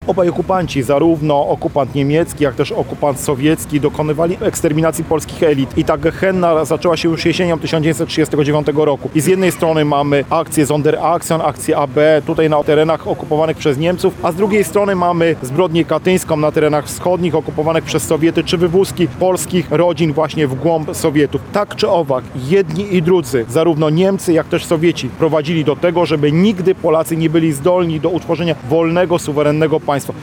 Obaj okupanci, zarówno okupant niemiecki, jak też okupant sowiecki, dokonywali eksterminacji polskich elit. I ta gehenna zaczęła się już jesienią 1939 roku. I z jednej strony mamy akcję Sonderaktion, akcję AB tutaj na terenach okupowanych przez Niemców, a z drugiej strony mamy zbrodnię katyńską na terenach wschodnich okupowanych przez Sowiety, czy wywózki polskich rodzin właśnie w głąb Sowietów. Tak czy owak, jedni i drudzy, zarówno Niemcy, jak też Sowieci, prowadzili do tego, żeby nigdy Polacy nie byli zdolni do utworzenia wolnego, suwerennego państwa.